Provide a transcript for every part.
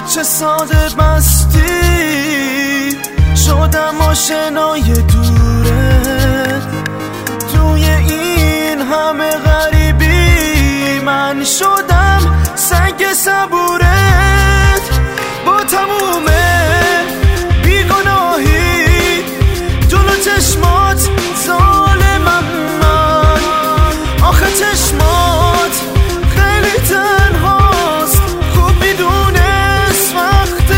چه ساده بستی شدم آشنای دورت، توی این همه غریبی من شدم سنگ صبورت. با تموم بیگناهی جلو چشمات ظالمم من، آخه چشمات خیلی تنهاست، خوب میدونست وقت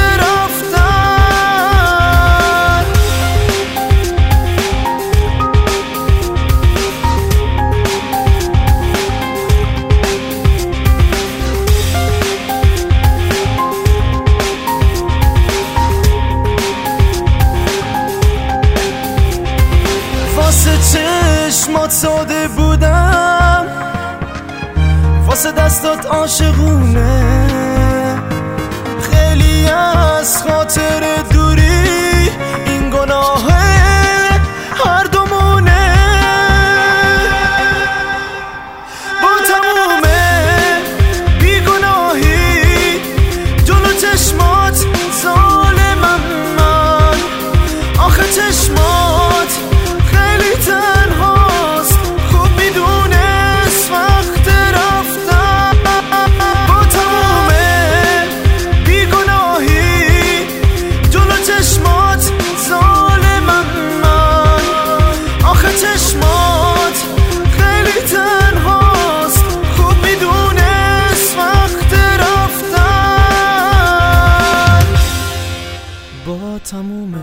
رفتن. واسه چشمات ساده بودم، واسه دستات عاشقونه، خیلی از خاطر دوری این گناه هر دومونه. با تموم بیگناهی جلو چشمات ظالمم من، آخه چشمات خیلی تنهاست، خوب میدونست وقت رفتن. با تموم بیگناهی جلو چشمات ظالمم من، آخه چشمات خیلی تنهاست، خوب میدونست وقت رفتن. با تموم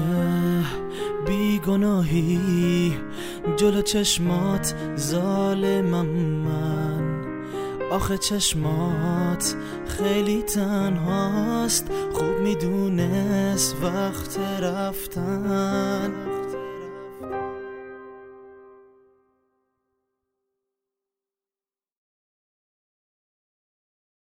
بیگناهی جلو چشمات ظالمم من، آخه چشمات خیلی تنهاست، خوب میدونست وقت رفتن.